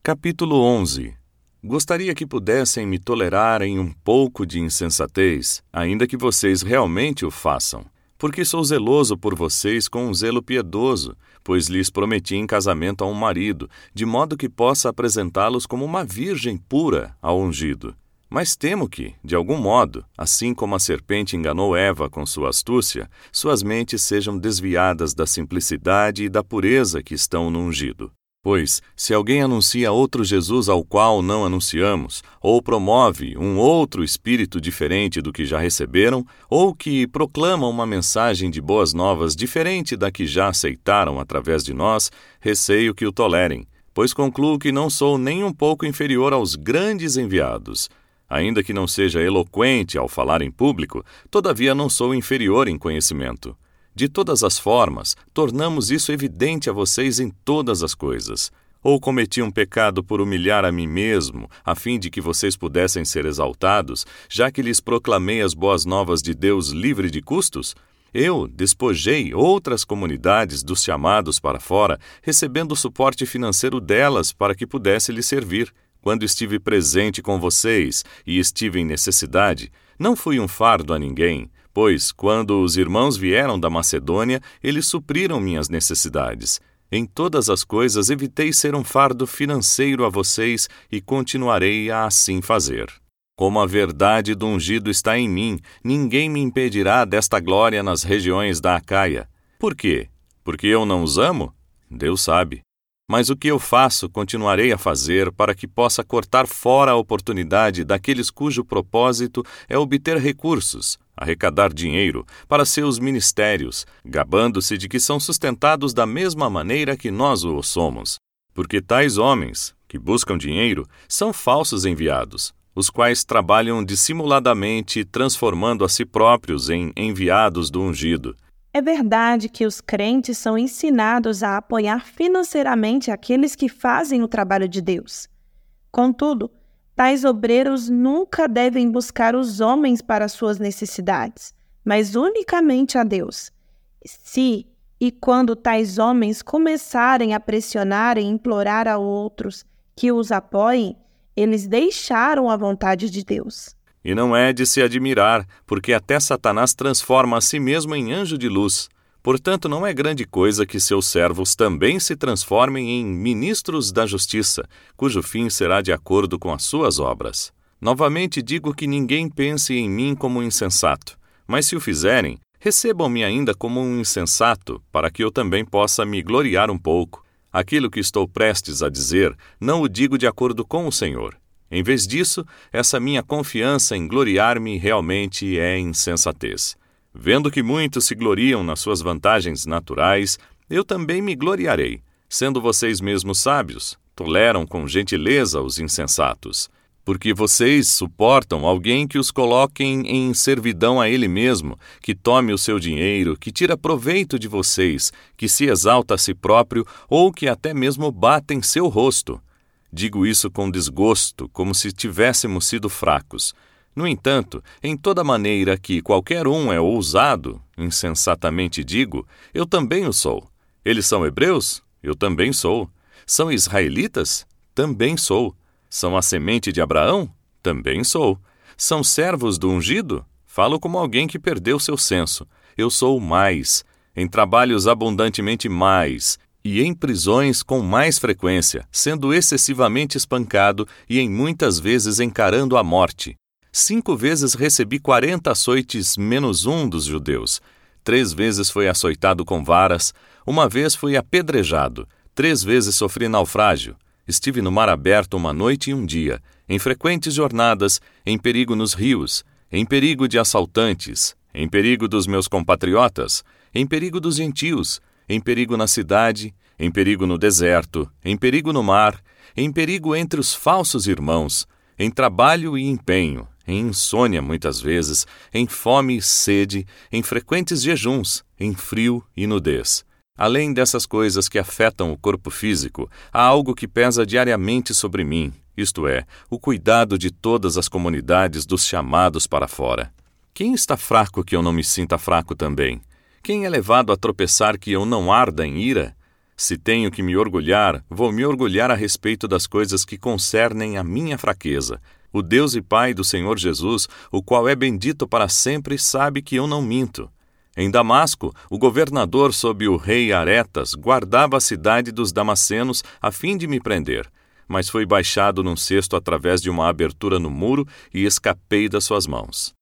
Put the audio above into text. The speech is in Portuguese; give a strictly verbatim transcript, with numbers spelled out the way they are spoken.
Capítulo onze. Gostaria que pudessem me tolerar em um pouco de insensatez, ainda que vocês realmente o façam, porque sou zeloso por vocês com um zelo piedoso, pois lhes prometi em casamento a um marido, de modo que possa apresentá-los como uma virgem pura ao ungido. Mas temo que, de algum modo, assim como a serpente enganou Eva com sua astúcia, suas mentes sejam desviadas da simplicidade e da pureza que estão no ungido. Pois, se alguém anuncia outro Jesus ao qual não anunciamos, ou promove um outro espírito diferente do que já receberam, ou que proclama uma mensagem de boas novas diferente da que já aceitaram através de nós, receio que o tolerem, pois concluo que não sou nem um pouco inferior aos grandes enviados. Ainda que não seja eloquente ao falar em público, todavia não sou inferior em conhecimento. De todas as formas, tornamos isso evidente a vocês em todas as coisas. Ou cometi um pecado por humilhar a mim mesmo, a fim de que vocês pudessem ser exaltados, já que lhes proclamei as boas novas de Deus livre de custos? Eu despojei outras comunidades dos chamados para fora, recebendo o suporte financeiro delas para que pudesse lhes servir. Quando estive presente com vocês e estive em necessidade, não fui um fardo a ninguém, pois, quando os irmãos vieram da Macedônia, eles supriram minhas necessidades. Em todas as coisas evitei ser um fardo financeiro a vocês e continuarei a assim fazer. Como a verdade do ungido está em mim, ninguém me impedirá desta glória nas regiões da Acaia. Por quê? Porque eu não os amo? Deus sabe. Mas o que eu faço, continuarei a fazer para que possa cortar fora a oportunidade daqueles cujo propósito é obter recursos, arrecadar dinheiro para seus ministérios, gabando-se de que são sustentados da mesma maneira que nós o somos. Porque tais homens, que buscam dinheiro, são falsos enviados, os quais trabalham dissimuladamente, transformando a si próprios em enviados do ungido. É verdade que os crentes são ensinados a apoiar financeiramente aqueles que fazem o trabalho de Deus. Contudo, tais obreiros nunca devem buscar os homens para suas necessidades, mas unicamente a Deus. Se e quando tais homens começarem a pressionar e implorar a outros que os apoiem, eles deixaram a vontade de Deus. E não é de se admirar, porque até Satanás transforma a si mesmo em anjo de luz. Portanto, não é grande coisa que seus servos também se transformem em ministros da justiça, cujo fim será de acordo com as suas obras. Novamente digo que ninguém pense em mim como um insensato, mas se o fizerem, recebam-me ainda como um insensato, para que eu também possa me gloriar um pouco. Aquilo que estou prestes a dizer, não o digo de acordo com o Senhor. Em vez disso, essa minha confiança em gloriar-me realmente é insensatez. Vendo que muitos se gloriam nas suas vantagens naturais, eu também me gloriarei. Sendo vocês mesmos sábios, toleram com gentileza os insensatos. Porque vocês suportam alguém que os coloquem em servidão a ele mesmo, que tome o seu dinheiro, que tira proveito de vocês, que se exalta a si próprio ou que até mesmo bata em seu rosto. Digo isso com desgosto, como se tivéssemos sido fracos. No entanto, em toda maneira que qualquer um é ousado, insensatamente digo, eu também o sou. Eles são hebreus? Eu também sou. São israelitas? Também sou. São a semente de Abraão? Também sou. São servos do ungido? Falo como alguém que perdeu seu senso. Eu sou mais. Em trabalhos abundantemente mais. E em prisões com mais frequência, sendo excessivamente espancado e em muitas vezes encarando a morte. Cinco vezes recebi quarenta açoites menos um dos judeus. Três vezes fui açoitado com varas. Uma vez fui apedrejado. Três vezes sofri naufrágio. Estive no mar aberto uma noite e um dia, em frequentes jornadas, em perigo nos rios, em perigo de assaltantes, em perigo dos meus compatriotas, em perigo dos gentios, em perigo na cidade, em perigo no deserto, em perigo no mar, em perigo entre os falsos irmãos, em trabalho e empenho, em insônia muitas vezes, em fome e sede, em frequentes jejuns, em frio e nudez. Além dessas coisas que afetam o corpo físico, há algo que pesa diariamente sobre mim, isto é, o cuidado de todas as comunidades dos chamados para fora. Quem está fraco que eu não me sinta fraco também? Quem é levado a tropeçar que eu não arda em ira? Se tenho que me orgulhar, vou me orgulhar a respeito das coisas que concernem a minha fraqueza. O Deus e Pai do Senhor Jesus, o qual é bendito para sempre, sabe que eu não minto. Em Damasco, o governador sob o rei Aretas guardava a cidade dos damascenos a fim de me prender, mas fui baixado num cesto através de uma abertura no muro e escapei das suas mãos.